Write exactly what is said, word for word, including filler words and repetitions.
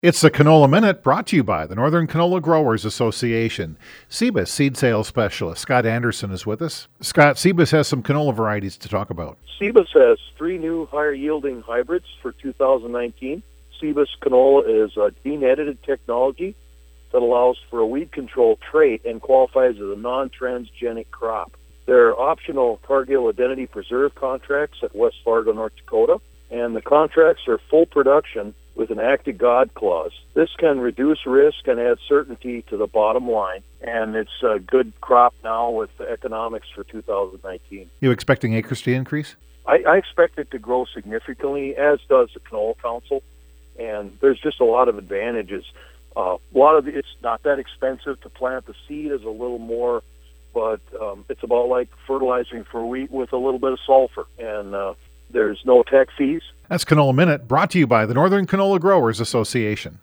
It's the Canola Minute brought to you by the Northern Canola Growers Association. Cebus Seed Sales Specialist Scott Anderson is with us. Scott, Cebus has some canola varieties to talk about. Cebus has three new higher-yielding hybrids for two thousand nineteen. Cebus canola is a gene-edited technology that allows for a weed control trait and qualifies as a non-transgenic crop. There are optional Cargill Identity Preserve contracts at West Fargo, North Dakota, and the contracts are full production with an act of God clause. This can reduce risk and add certainty to the bottom line, and it's a good crop now with the economics for two thousand nineteen. You expecting acres to increase? I, I expect it to grow significantly, as does the Canola Council, and there's just a lot of advantages. Uh, a lot of it's not that expensive to plant. The seed is a little more, but um, it's about like fertilizing for wheat with a little bit of sulfur, and uh, there's no tech fees. That's Canola Minute brought to you by the Northern Canola Growers Association.